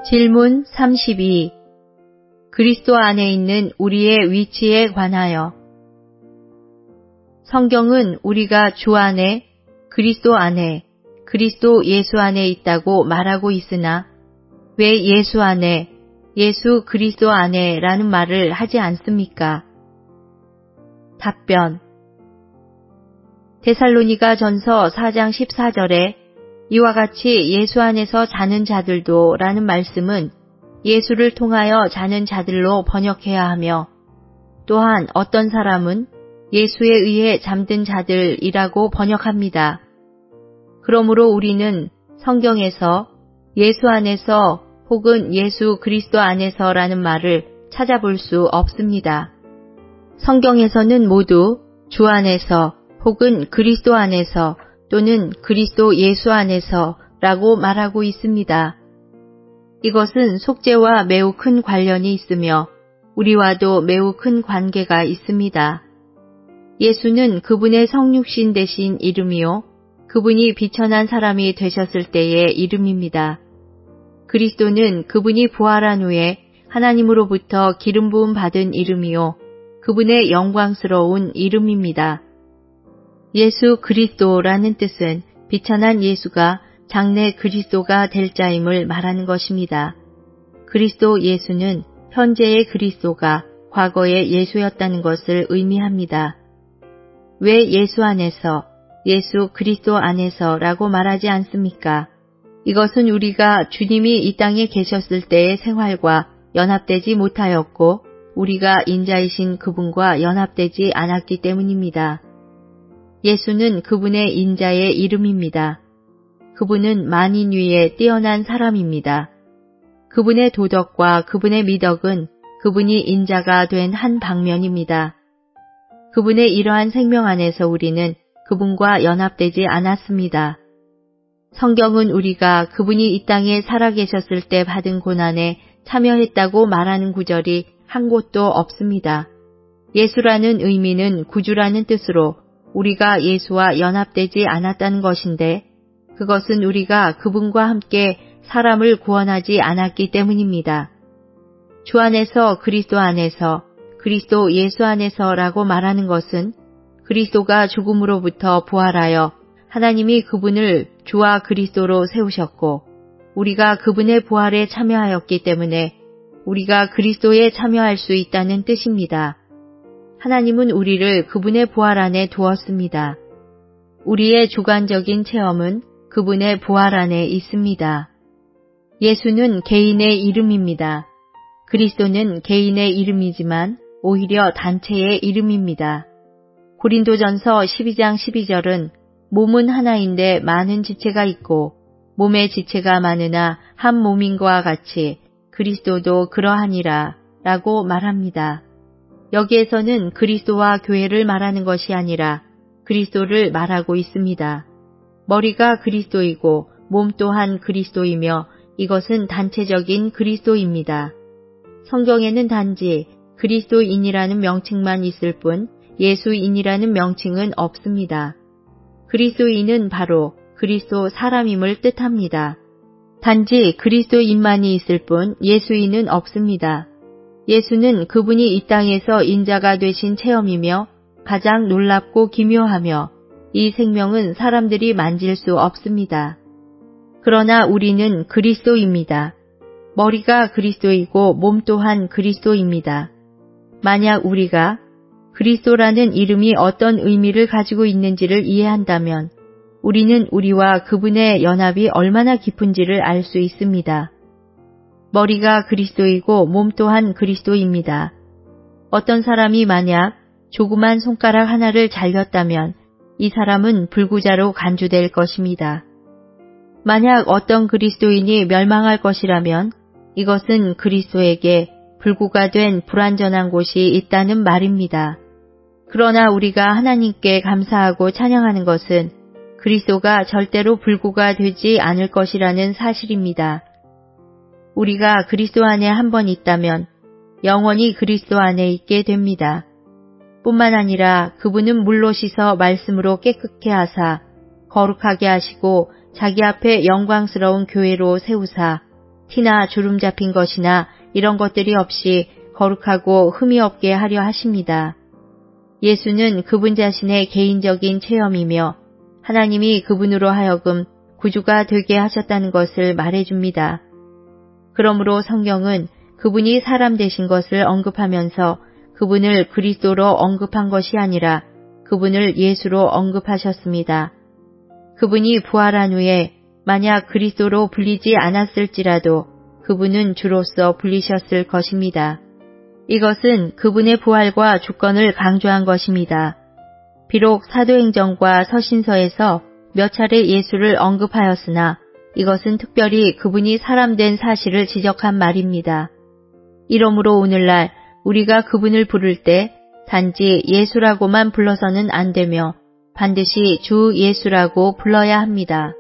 질문 32. 그리스도 안에 있는 우리의 위치에 관하여. 성경은 우리가 주 안에, 그리스도 안에, 그리스도 예수 안에 있다고 말하고 있으나 왜 예수 안에, 예수 그리스도 안에 라는 말을 하지 않습니까? 답변. 데살로니가 전서 4장 14절에 이와 같이 예수 안에서 자는 자들도 라는 말씀은 예수를 통하여 자는 자들로 번역해야 하며 또한 어떤 사람은 예수에 의해 잠든 자들이라고 번역합니다. 그러므로 우리는 성경에서 예수 안에서 혹은 예수 그리스도 안에서라는 말을 찾아볼 수 없습니다. 성경에서는 모두 주 안에서 혹은 그리스도 안에서 또는 그리스도 예수 안에서라고 말하고 있습니다. 이것은 속죄와 매우 큰 관련이 있으며 우리와도 매우 큰 관계가 있습니다. 예수는 그분의 성육신 대신 이름이요 그분이 비천한 사람이 되셨을 때의 이름입니다. 그리스도는 그분이 부활한 후에 하나님으로부터 기름 부음 받은 이름이요 그분의 영광스러운 이름입니다. 예수 그리스도라는 뜻은 비천한 예수가 장래 그리스도가 될 자임을 말하는 것입니다. 그리스도 예수는 현재의 그리스도가 과거의 예수였다는 것을 의미합니다. 왜 예수 안에서, 예수 그리스도 안에서라고 말하지 않습니까? 이것은 우리가 주님이 이 땅에 계셨을 때의 생활과 연합되지 못하였고 우리가 인자이신 그분과 연합되지 않았기 때문입니다. 예수는 그분의 인자의 이름입니다. 그분은 만인 위에 뛰어난 사람입니다. 그분의 도덕과 그분의 미덕은 그분이 인자가 된 한 방면입니다. 그분의 이러한 생명 안에서 우리는 그분과 연합되지 않았습니다. 성경은 우리가 그분이 이 땅에 살아계셨을 때 받은 고난에 참여했다고 말하는 구절이 한 곳도 없습니다. 예수라는 의미는 구주라는 뜻으로 우리가 예수와 연합되지 않았다는 것인데 그것은 우리가 그분과 함께 사람을 구원하지 않았기 때문입니다. 주 안에서 그리스도 안에서 그리스도 예수 안에서라고 말하는 것은 그리스도가 죽음으로부터 부활하여 하나님이 그분을 주와 그리스도로 세우셨고 우리가 그분의 부활에 참여하였기 때문에 우리가 그리스도에 참여할 수 있다는 뜻입니다. 하나님은 우리를 그분의 부활 안에 두었습니다. 우리의 주관적인 체험은 그분의 부활 안에 있습니다. 예수는 개인의 이름입니다. 그리스도는 개인의 이름이지만 오히려 단체의 이름입니다. 고린도전서 12장 12절은 몸은 하나인데 많은 지체가 있고 몸의 지체가 많으나 한 몸인과 같이 그리스도도 그러하니라 라고 말합니다. 여기에서는 그리스도와 교회를 말하는 것이 아니라 그리스도를 말하고 있습니다. 머리가 그리스도이고 몸 또한 그리스도이며 이것은 단체적인 그리스도입니다. 성경에는 단지 그리스도인이라는 명칭만 있을 뿐 예수인이라는 명칭은 없습니다. 그리스도인은 바로 그리스도 사람임을 뜻합니다. 단지 그리스도인만이 있을 뿐 예수인은 없습니다. 예수는 그분이 이 땅에서 인자가 되신 체험이며 가장 놀랍고 기묘하며 이 생명은 사람들이 만질 수 없습니다. 그러나 우리는 그리스도입니다. 머리가 그리스도이고 몸 또한 그리스도입니다. 만약 우리가 그리스도라는 이름이 어떤 의미를 가지고 있는지를 이해한다면 우리는 우리와 그분의 연합이 얼마나 깊은지를 알 수 있습니다. 머리가 그리스도이고 몸 또한 그리스도입니다. 어떤 사람이 만약 조그만 손가락 하나를 잘렸다면 이 사람은 불구자로 간주될 것입니다. 만약 어떤 그리스도인이 멸망할 것이라면 이것은 그리스도에게 불구가 된 불완전한 곳이 있다는 말입니다. 그러나 우리가 하나님께 감사하고 찬양하는 것은 그리스도가 절대로 불구가 되지 않을 것이라는 사실입니다. 우리가 그리스도 안에 한번 있다면 영원히 그리스도 안에 있게 됩니다. 뿐만 아니라 그분은 물로 씻어 말씀으로 깨끗게 하사 거룩하게 하시고 자기 앞에 영광스러운 교회로 세우사 티나 주름 잡힌 것이나 이런 것들이 없이 거룩하고 흠이 없게 하려 하십니다. 예수는 그분 자신의 개인적인 체험이며 하나님이 그분으로 하여금 구주가 되게 하셨다는 것을 말해줍니다. 그러므로 성경은 그분이 사람 되신 것을 언급하면서 그분을 그리스도로 언급한 것이 아니라 그분을 예수로 언급하셨습니다. 그분이 부활한 후에 만약 그리스도로 불리지 않았을지라도 그분은 주로서 불리셨을 것입니다. 이것은 그분의 부활과 주권을 강조한 것입니다. 비록 사도행전과 서신서에서 몇 차례 예수를 언급하였으나 이것은 특별히 그분이 사람된 사실을 지적한 말입니다. 이러므로 오늘날 우리가 그분을 부를 때 단지 예수라고만 불러서는 안 되며 반드시 주 예수라고 불러야 합니다.